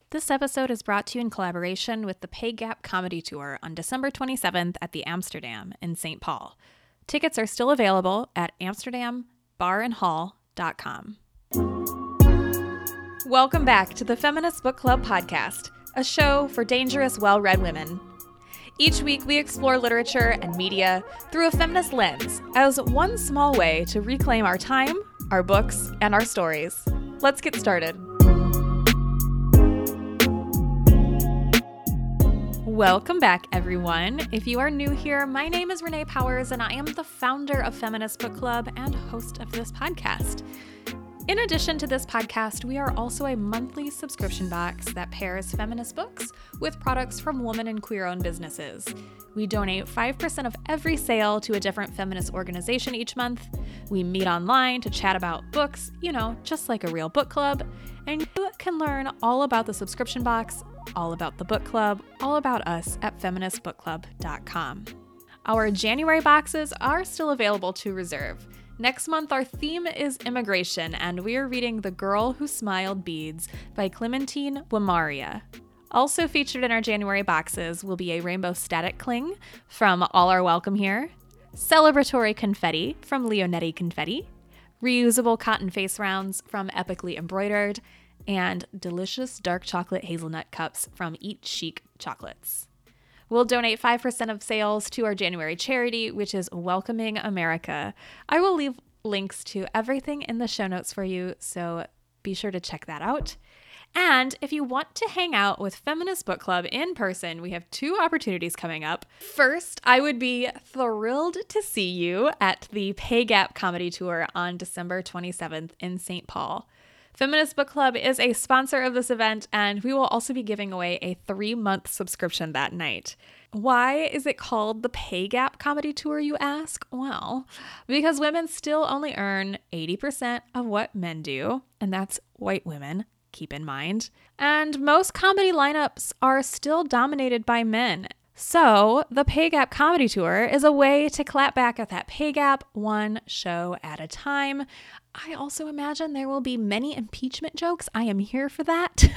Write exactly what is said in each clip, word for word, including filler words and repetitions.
This episode is brought to you in collaboration with the Pay Gap Comedy Tour on December twenty-seventh at the Amsterdam in Saint Paul. Tickets are still available at amsterdam bar and hall dot com. Welcome back to the Feminist Book Club podcast, a show for dangerous, well-read women. Each week, we explore literature and media through a feminist lens as one small way to reclaim our time, our books, and our stories. Let's get started. Welcome back, everyone. If you are new here, my name is Renee Powers, and I am the founder of Feminist Book Club and host of this podcast. In addition to this podcast, we are also a monthly subscription box that pairs feminist books with products from women and queer-owned businesses. We donate five percent of every sale to a different feminist organization each month. We meet online to chat about books, you know, just like a real book club. And you can learn all about the subscription box, all about the book club, all about us at feminist book club dot com. Our January boxes are still available to reserve. Next month, our theme is immigration, and we are reading The Girl Who Smiled Beads by Clementine Wamaria. Also featured in our January boxes will be a rainbow static cling from All Are Welcome Here, celebratory confetti from Leonetti Confetti, reusable cotton face rounds from Epically Embroidered, and delicious dark chocolate hazelnut cups from Eat Chic Chocolates. We'll donate five percent of sales to our January charity, which is Welcoming America. I will leave links to everything in the show notes for you, so be sure to check that out. And if you want to hang out with Feminist Book Club in person, we have two opportunities coming up. First, I would be thrilled to see you at the Pay Gap Comedy Tour on December twenty-seventh in Saint Paul. Feminist Book Club is a sponsor of this event, and we will also be giving away a three-month subscription that night. Why is it called the Pay Gap Comedy Tour, you ask? Well, because women still only earn eighty percent of what men do, and that's white women, keep in mind. And most comedy lineups are still dominated by men. So the Pay Gap Comedy Tour is a way to clap back at that pay gap one show at a time. I also imagine there will be many impeachment jokes. I am here for that.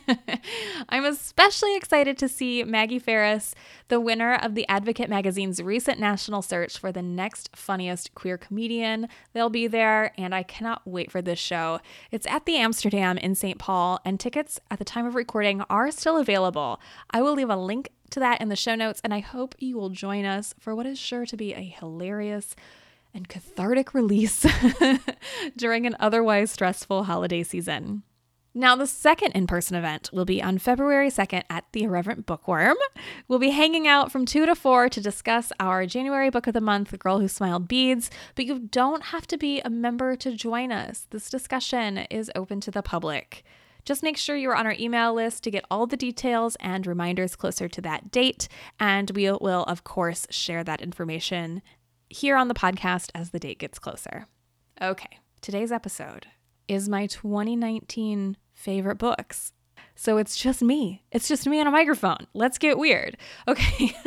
I'm especially excited to see Maggie Ferris, the winner of the Advocate Magazine's recent national search for the next funniest queer comedian. They'll be there, and I cannot wait for this show. It's at the Amsterdam in Saint Paul, and tickets at the time of recording are still available. I will leave a link to that in the show notes, and I hope you will join us for what is sure to be a hilarious and cathartic release during an otherwise stressful holiday season. Now, the second in-person event will be on February second at the Irreverent Bookworm. We'll be hanging out from two to four to discuss our January book of the month, The Girl Who Smiled Beads, but you don't have to be a member to join us. This discussion is open to the public. Just make sure you're on our email list to get all the details and reminders closer to that date, and we will, of course, share that information here on the podcast as the date gets closer. Okay, today's episode is my twenty nineteen favorite books. So it's just me. It's just me on a microphone. Let's get weird. Okay.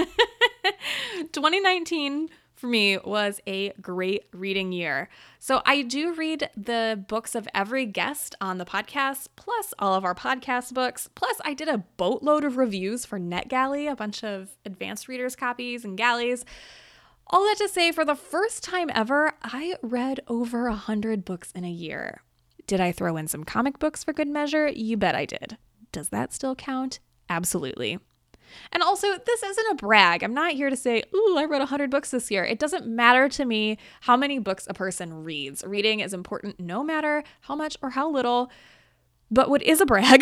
twenty nineteen for me was a great reading year. So I do read the books of every guest on the podcast, plus all of our podcast books. Plus I did a boatload of reviews for NetGalley, a bunch of advanced readers copies and galleys. All that to say, for the first time ever, I read over a hundred books in a year. Did I throw in some comic books for good measure? You bet I did. Does that still count? Absolutely. And also, this isn't a brag. I'm not here to say, ooh, I read one hundred books this year. It doesn't matter to me how many books a person reads. Reading is important no matter how much or how little. But what is a brag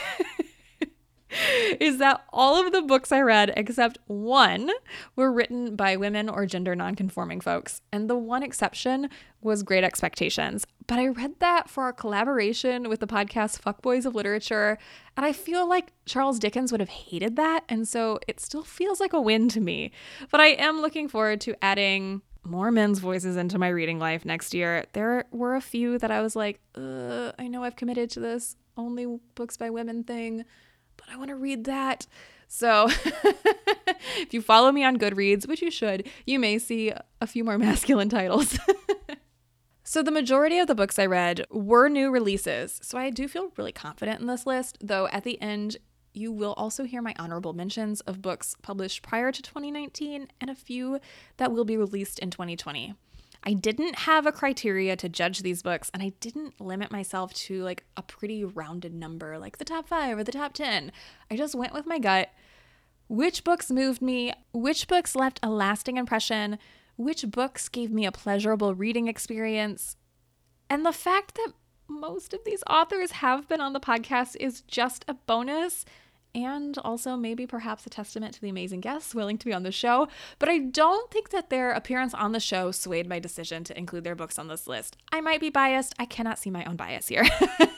is that all of the books I read, except one, were written by women or gender nonconforming folks. And the one exception was Great Expectations. But I read that for our collaboration with the podcast Fuckboys of Literature. And I feel like Charles Dickens would have hated that. And so it still feels like a win to me. But I am looking forward to adding more men's voices into my reading life next year. There were a few that I was like, uh, I know I've committed to this only books by women thing, but I want to read that. So if you follow me on Goodreads, which you should, you may see a few more masculine titles. So the majority of the books I read were new releases, so I do feel really confident in this list, though at the end, you will also hear my honorable mentions of books published prior to twenty nineteen and a few that will be released in twenty twenty. I didn't have a criteria to judge these books, and I didn't limit myself to like a pretty rounded number, like the top five or the top ten. I just went with my gut. Which books moved me? Which books left a lasting impression? Which books gave me a pleasurable reading experience? And the fact that most of these authors have been on the podcast is just a bonus, and also maybe perhaps a testament to the amazing guests willing to be on the show. But I don't think that their appearance on the show swayed my decision to include their books on this list. I might be biased. I cannot see my own bias here.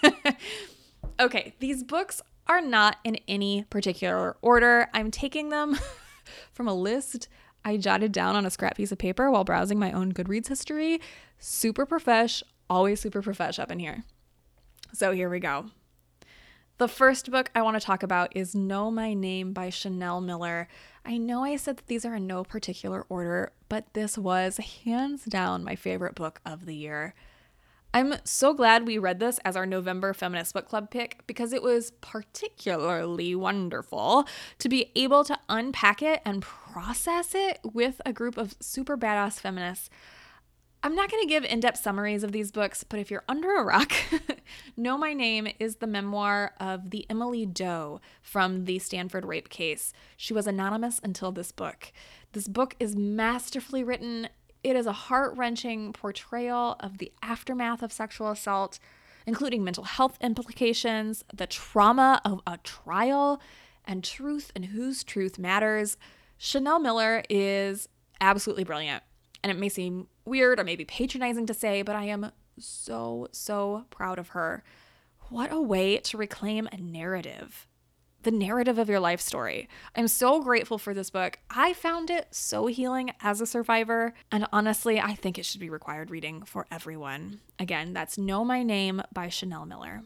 Okay, these books are not in any particular order. I'm taking them from a list I jotted down on a scrap piece of paper while browsing my own Goodreads history. Super profesh, always super profesh up in here. So here we go. The first book I want to talk about is Know My Name by Chanel Miller. I know I said that these are in no particular order, but this was hands down my favorite book of the year. I'm so glad we read this as our November Feminist Book Club pick because it was particularly wonderful to be able to unpack it and process it with a group of super badass feminists. I'm not going to give in-depth summaries of these books, but if you're under a rock, Know My Name is the memoir of the Emily Doe from the Stanford rape case. She was anonymous until this book. This book is masterfully written. It is a heart-wrenching portrayal of the aftermath of sexual assault, including mental health implications, the trauma of a trial, and truth and whose truth matters. Chanel Miller is absolutely brilliant, and it may seem weird or maybe patronizing to say, but I am so, so proud of her. What a way to reclaim a narrative. The narrative of your life story. I'm so grateful for this book. I found it so healing as a survivor, and honestly, I think it should be required reading for everyone. Again, that's Know My Name by Chanel Miller.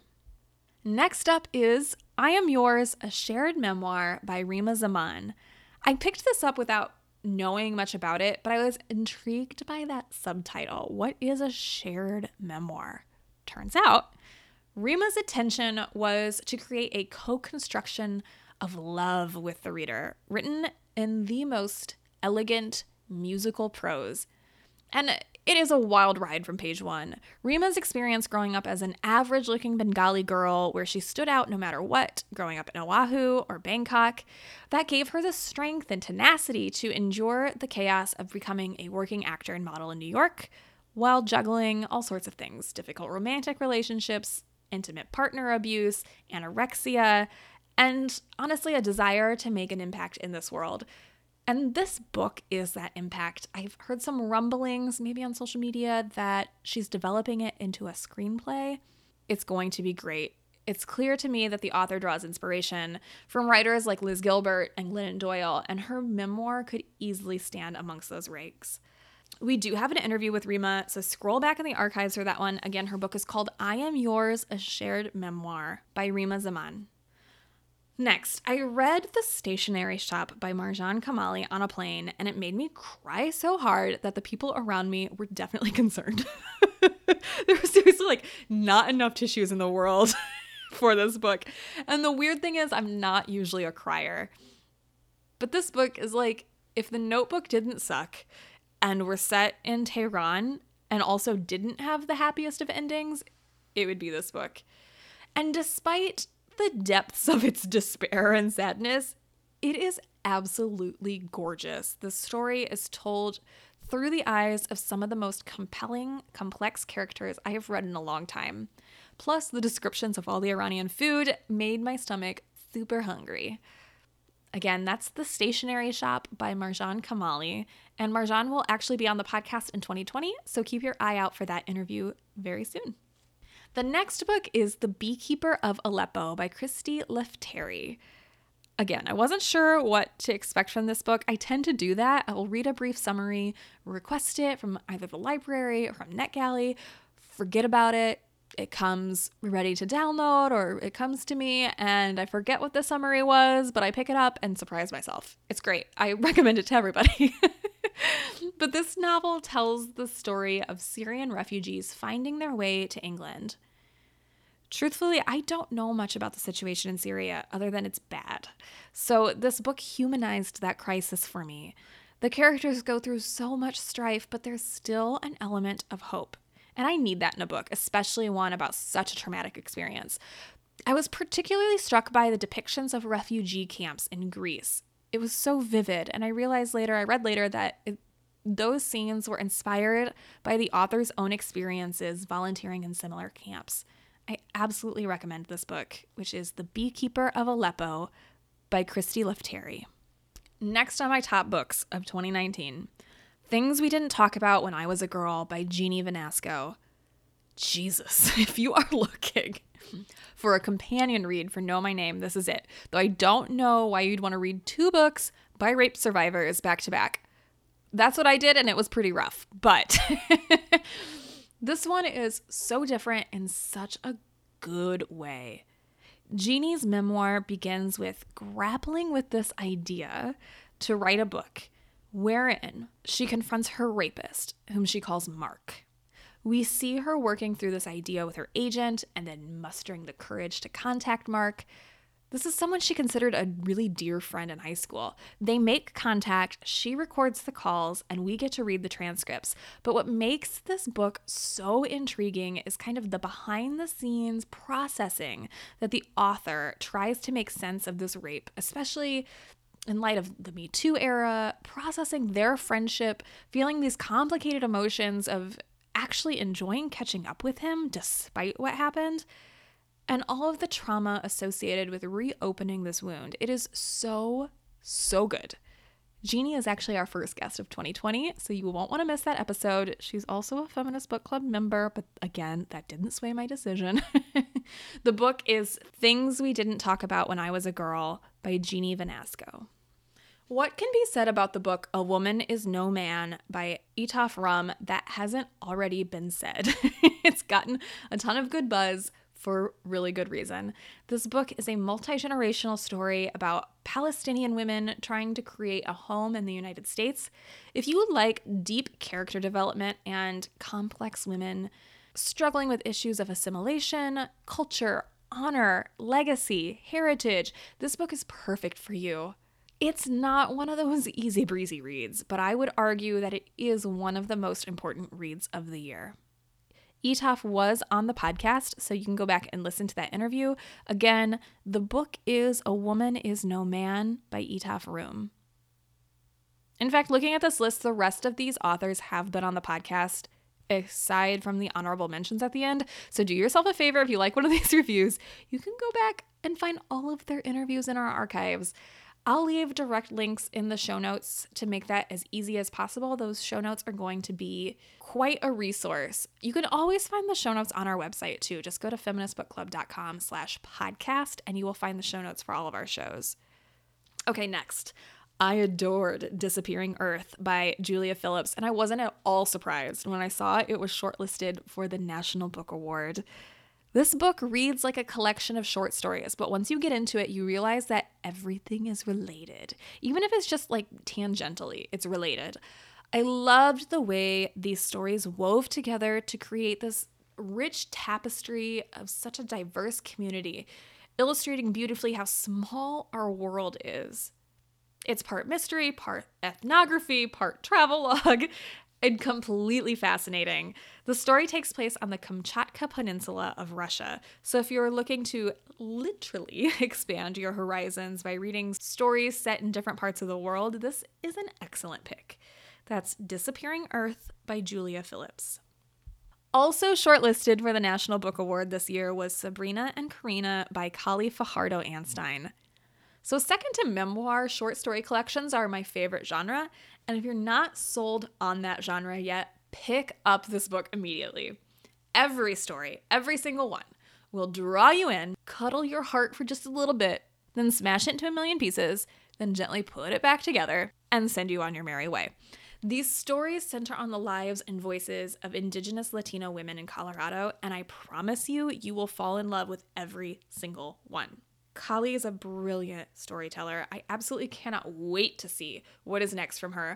Next up is I Am Yours, a shared memoir by Rima Zaman. I picked this up without knowing much about it, but I was intrigued by that subtitle. What is a shared memoir? Turns out, Rima's intention was to create a co-construction of love with the reader, written in the most elegant musical prose. And it is a wild ride from page one. Rima's experience growing up as an average-looking Bengali girl where she stood out no matter what, growing up in Oahu or Bangkok, that gave her the strength and tenacity to endure the chaos of becoming a working actor and model in New York, while juggling all sorts of things, difficult romantic relationships, intimate partner abuse, anorexia, and honestly, a desire to make an impact in this world. And this book is that impact. I've heard some rumblings, maybe on social media, that she's developing it into a screenplay. It's going to be great. It's clear to me that the author draws inspiration from writers like Liz Gilbert and Glennon Doyle, and her memoir could easily stand amongst those ranks. We do have an interview with Rima, so scroll back in the archives for that one. Again, her book is called I Am Yours, a Shared Memoir by Rima Zaman. Next, I read The Stationery Shop by Marjane Kamali on a plane, and it made me cry so hard that the people around me were definitely concerned. There was seriously like not enough tissues in the world for this book. And the weird thing is I'm not usually a crier. But this book is like, if The Notebook didn't suck, and were set in Tehran and also didn't have the happiest of endings, it would be this book. And despite the depths of its despair and sadness, it is absolutely gorgeous. The story is told through the eyes of some of the most compelling, complex characters I have read in a long time. Plus, the descriptions of all the Iranian food made my stomach super hungry. Again, that's The Stationery Shop by Marjane Kamali, and Marjane will actually be on the podcast in twenty twenty, so keep your eye out for that interview very soon. The next book is The Beekeeper of Aleppo by Christy Lefteri. Again, I wasn't sure what to expect from this book. I tend to do that. I will read a brief summary, request it from either the library or from NetGalley, forget about it. It comes ready to download, or it comes to me and I forget what the summary was, but I pick it up and surprise myself. It's great. I recommend it to everybody. But this novel tells the story of Syrian refugees finding their way to England. Truthfully, I don't know much about the situation in Syria other than it's bad. So this book humanized that crisis for me. The characters go through so much strife, but there's still an element of hope. And I need that in a book, especially one about such a traumatic experience. I was particularly struck by the depictions of refugee camps in Greece. It was so vivid, and I realized later, I read later, that it, those scenes were inspired by the author's own experiences volunteering in similar camps. I absolutely recommend this book, which is The Beekeeper of Aleppo by Christy Lefteri. Next on my top books of twenty nineteen, Things We Didn't Talk About When I Was a Girl by Jeannie Vanasco. Jesus, if you are looking for a companion read for Know My Name, this is it. Though I don't know why you'd want to read two books by rape survivors back to back. That's what I did, and it was pretty rough. But this one is so different in such a good way. Jeannie's memoir begins with grappling with this idea to write a book wherein she confronts her rapist, whom she calls Mark. We see her working through this idea with her agent and then mustering the courage to contact Mark. This is someone she considered a really dear friend in high school. They make contact, she records the calls, and we get to read the transcripts. But what makes this book so intriguing is kind of the behind-the-scenes processing that the author tries to make sense of this rape, especially in light of the Me Too era, processing their friendship, feeling these complicated emotions of actually enjoying catching up with him despite what happened, and all of the trauma associated with reopening this wound. It is so, so good. Jeannie is actually our first guest of twenty twenty, so you won't want to miss that episode. She's also a Feminist Book Club member, but again, that didn't sway my decision. The book is Things We Didn't Talk About When I Was a Girl by Jeannie Vanasco. What can be said about the book A Woman Is No Man by Etaf Rum that hasn't already been said? It's gotten a ton of good buzz for really good reason. This book is a multi-generational story about Palestinian women trying to create a home in the United States. If you like deep character development and complex women struggling with issues of assimilation, culture, honor, legacy, heritage, this book is perfect for you. It's not one of those easy breezy reads, but I would argue that it is one of the most important reads of the year. Etaf was on the podcast, so you can go back and listen to that interview. Again, the book is A Woman Is No Man by Etaf Rum. In fact, looking at this list, the rest of these authors have been on the podcast, aside from the honorable mentions at the end. So do yourself a favor, if you like one of these reviews, you can go back and find all of their interviews in our archives. I'll leave direct links in the show notes to make that as easy as possible. Those show notes are going to be quite a resource. You can always find the show notes on our website too. Just go to feministbookclub.com slash podcast and you will find the show notes for all of our shows. Okay, next. I adored Disappearing Earth by Julia Phillips, and I wasn't at all surprised when I saw it was shortlisted for the National Book Award. This book reads like a collection of short stories, but once you get into it, you realize that everything is related. Even if it's just like tangentially, it's related. I loved the way these stories wove together to create this rich tapestry of such a diverse community, illustrating beautifully how small our world is. It's part mystery, part ethnography, part travelogue, and completely fascinating. The story takes place on the Kamchatka Peninsula of Russia. So if you're looking to literally expand your horizons by reading stories set in different parts of the world, this is an excellent pick. That's Disappearing Earth by Julia Phillips. Also shortlisted for the National Book Award this year was Sabrina and Karina by Kali Fajardo-Anstine. So second to memoir, short story collections are my favorite genre, and if you're not sold on that genre yet, pick up this book immediately. Every story, every single one, will draw you in, cuddle your heart for just a little bit, then smash it into a million pieces, then gently put it back together, and send you on your merry way. These stories center on the lives and voices of Indigenous Latino women in Colorado, and I promise you, you will fall in love with every single one. Kali is a brilliant storyteller. I absolutely cannot wait to see what is next from her.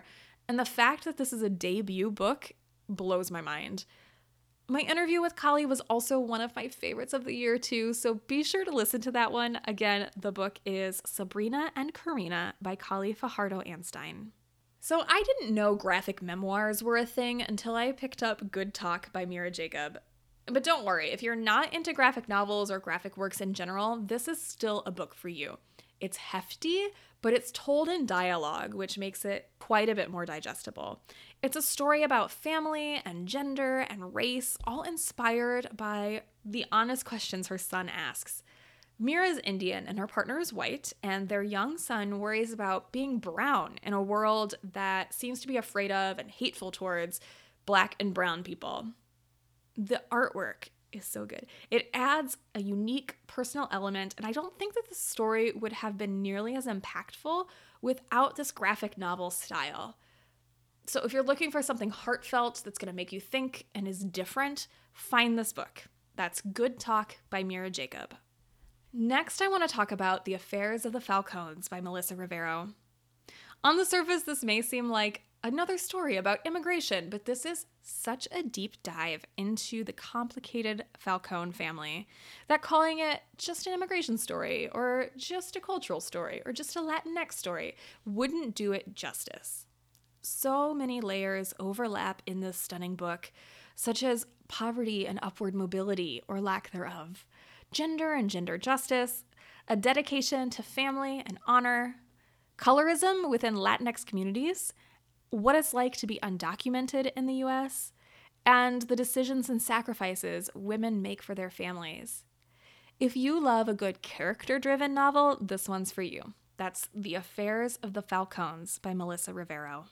And the fact that this is a debut book blows my mind. My interview with Kali was also one of my favorites of the year too, so be sure to listen to that one. Again, the book is Sabrina and Karina by Kali Fajardo-Anstine. So I didn't know graphic memoirs were a thing until I picked up Good Talk by Mira Jacob. But don't worry, if you're not into graphic novels or graphic works in general, this is still a book for you. It's hefty, but it's told in dialogue, which makes it quite a bit more digestible. It's a story about family and gender and race, all inspired by the honest questions her son asks. Mira is Indian and her partner is white, and their young son worries about being brown in a world that seems to be afraid of and hateful towards Black and brown people. The artwork is so good. It adds a unique personal element, and I don't think that the story would have been nearly as impactful without this graphic novel style. So if you're looking for something heartfelt that's going to make you think and is different, find this book. That's Good Talk by Mira Jacob. Next, I want to talk about The Affairs of the Falcones by Melissa Rivero. On the surface, this may seem like another story about immigration, but this is such a deep dive into the complicated Falcone family that calling it just an immigration story or just a cultural story or just a Latinx story wouldn't do it justice. So many layers overlap in this stunning book, such as poverty and upward mobility or lack thereof, gender and gender justice, a dedication to family and honor, colorism within Latinx communities, what it's like to be undocumented in the U S, and the decisions and sacrifices women make for their families. If you love a good character-driven novel, this one's for you. That's The Affairs of the Falcones by Melissa Rivero.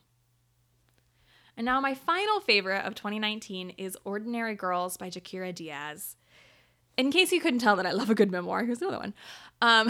And now my final favorite of twenty nineteen is Ordinary Girls by Jaquira Diaz. In case you couldn't tell that I love a good memoir, here's another one. Um,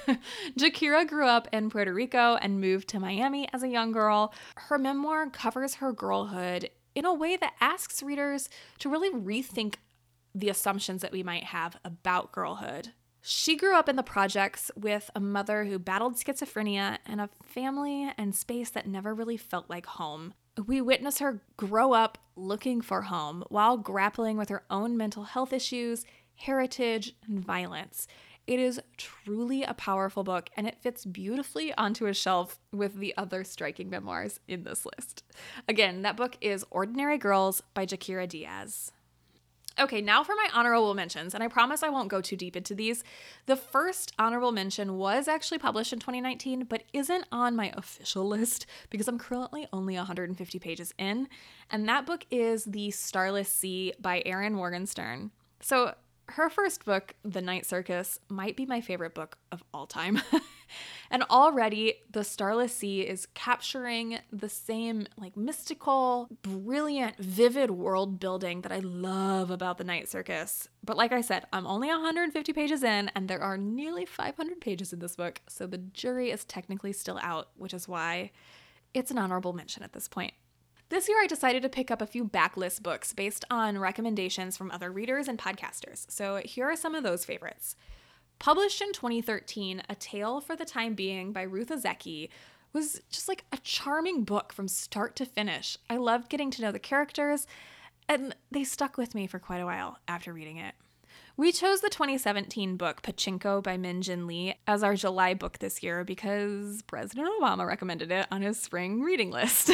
Jaquira grew up in Puerto Rico and moved to Miami as a young girl. Her memoir covers her girlhood in a way that asks readers to really rethink the assumptions that we might have about girlhood. She grew up in the projects with a mother who battled schizophrenia and a family and space that never really felt like home. We witness her grow up looking for home while grappling with her own mental health issues, heritage, and violence. It is truly a powerful book, and it fits beautifully onto a shelf with the other striking memoirs in this list. Again, that book is Ordinary Girls by Jaquira Diaz. Okay, now for my honorable mentions, and I promise I won't go too deep into these. The first honorable mention was actually published in twenty nineteen, but isn't on my official list because I'm currently only one hundred fifty pages in, and that book is The Starless Sea by Erin Morgenstern. So her first book, The Night Circus, might be my favorite book of all time. And already, The Starless Sea is capturing the same like mystical, brilliant, vivid world building that I love about The Night Circus. But like I said, I'm only one hundred fifty pages in, and there are nearly five hundred pages in this book, so the jury is technically still out, which is why it's an honorable mention at this point. This year, I decided to pick up a few backlist books based on recommendations from other readers and podcasters. So here are some of those favorites. Published in twenty thirteen, A Tale for the Time Being by Ruth Ozeki was just like a charming book from start to finish. I loved getting to know the characters, and they stuck with me for quite a while after reading it. We chose the twenty seventeen book Pachinko by Min Jin Lee as our July book this year because President Obama recommended it on his spring reading list.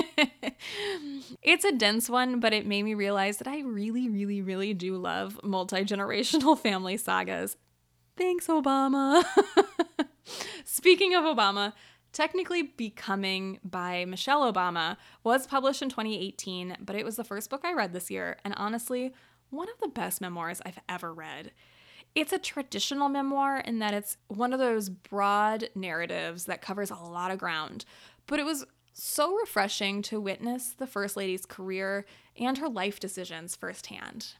It's a dense one, but it made me realize that I really, really, really do love multi-generational family sagas. Thanks, Obama. Speaking of Obama, Technically Becoming by Michelle Obama was published in twenty eighteen, but it was the first book I read this year, and honestly, one of the best memoirs I've ever read. It's a traditional memoir in that it's one of those broad narratives that covers a lot of ground, but it was so refreshing to witness the First Lady's career and her life decisions firsthand.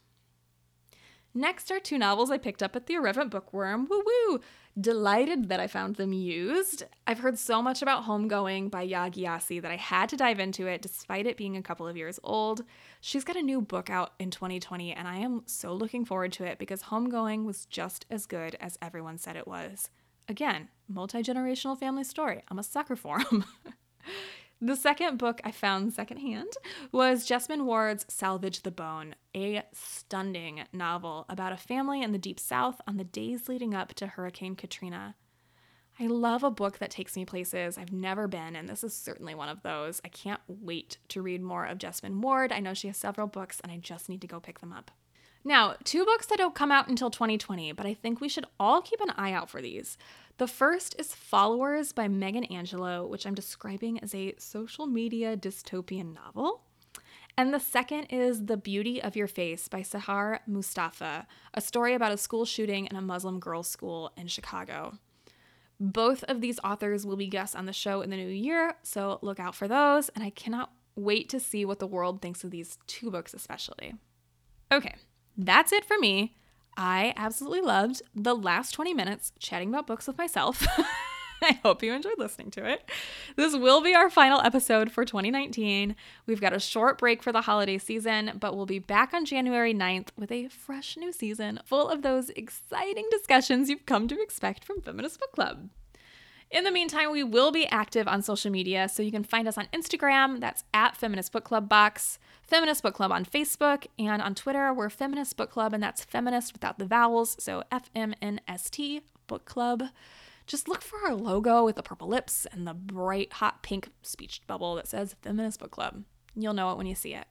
Next are two novels I picked up at the Irreverent Bookworm. Woo woo! Delighted that I found them used. I've heard so much about Homegoing by Yaa Gyasi that I had to dive into it despite it being a couple of years old. She's got a new book out in twenty twenty, and I am so looking forward to it because Homegoing was just as good as everyone said it was. Again, multi-generational family story. I'm a sucker for them. The second book I found secondhand was Jesmyn Ward's Salvage the Bone, a stunning novel about a family in the Deep South on the days leading up to Hurricane Katrina. I love a book that takes me places I've never been, and this is certainly one of those. I can't wait to read more of Jesmyn Ward. I know she has several books, and I just need to go pick them up. Now, two books that don't come out until twenty twenty, but I think we should all keep an eye out for these. The first is Followers by Megan Angelo, which I'm describing as a social media dystopian novel. And the second is The Beauty of Your Face by Sahar Mustafa, a story about a school shooting in a Muslim girls' school in Chicago. Both of these authors will be guests on the show in the new year, so look out for those, and I cannot wait to see what the world thinks of these two books especially. Okay, that's it for me. I absolutely loved the last twenty minutes chatting about books with myself. I hope you enjoyed listening to it. This will be our final episode for twenty nineteen. We've got a short break for the holiday season, but we'll be back on January ninth with a fresh new season full of those exciting discussions you've come to expect from Feminist Book Club. In the meantime, we will be active on social media, so you can find us on Instagram, that's at Feminist Book Club Box, Feminist Book Club on Facebook, and on Twitter, we're Feminist Book Club, and that's feminist without the vowels, so F M N S T Book Club. Just look for our logo with the purple lips and the bright hot pink speech bubble that says Feminist Book Club. You'll know it when you see it.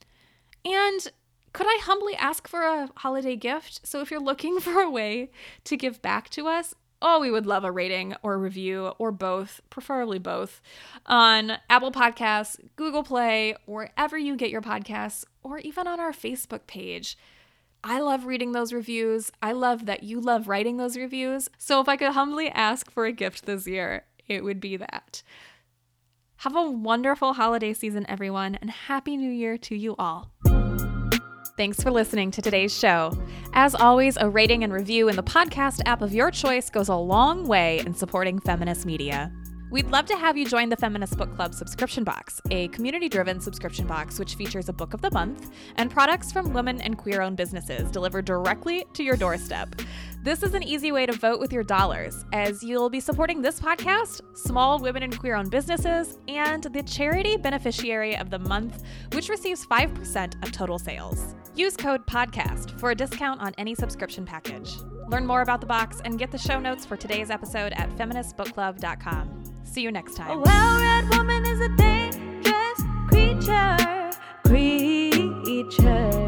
And could I humbly ask for a holiday gift? So if you're looking for a way to give back to us, oh, we would love a rating or a review or both, preferably both, on Apple Podcasts, Google Play, wherever you get your podcasts, or even on our Facebook page. I love reading those reviews. I love that you love writing those reviews. So if I could humbly ask for a gift this year, it would be that. Have a wonderful holiday season, everyone, and Happy New Year to you all. Thanks for listening to today's show. As always, a rating and review in the podcast app of your choice goes a long way in supporting feminist media. We'd love to have you join the Feminist Book Club subscription box, a community-driven subscription box which features a book of the month and products from women and queer-owned businesses delivered directly to your doorstep. This is an easy way to vote with your dollars, as you'll be supporting this podcast, small women and queer-owned businesses, and the charity beneficiary of the month, which receives five percent of total sales. Use code PODCAST for a discount on any subscription package. Learn more about the box and get the show notes for today's episode at feminist book club dot com. See you next time. A well-read woman is a dangerous creature, creature.